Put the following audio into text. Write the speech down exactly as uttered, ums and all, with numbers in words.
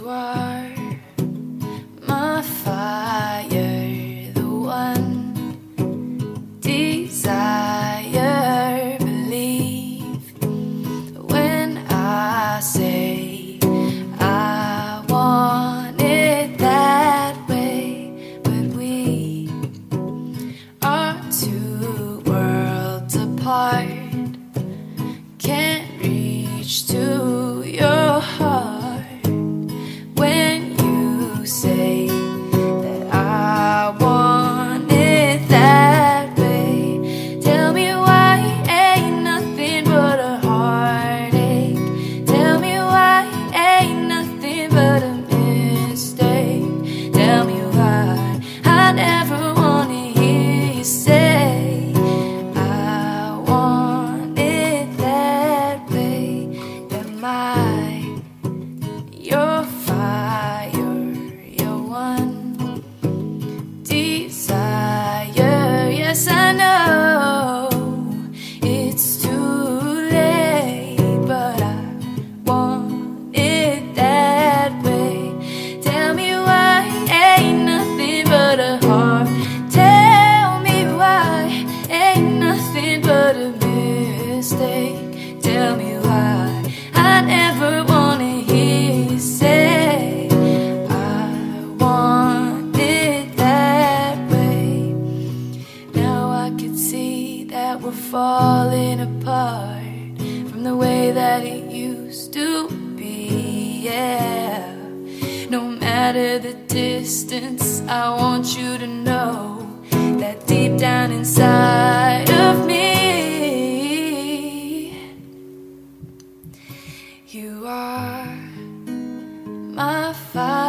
You are my fire, the one desire. Believe when I say I want it that way. But we are two worlds apart. Can't reach to your heart when you say that I want it that way. Tell me why ain't nothing but a heartache. Tell me why ain't nothing but a mistake. Tell me why I never wanna hear you say I want it that way. Am I your fire, your one desire? Yes, I know it's too late, but I want it that way. Tell me why ain't nothing but a heart. Tell me why ain't nothing but a mistake. Tell me why I never wanna hear you say I want it that way. Now I can see that we're falling apart from the way that it used to be, yeah. No matter the distance, I want you to know that deep down inside of me, you are my fire.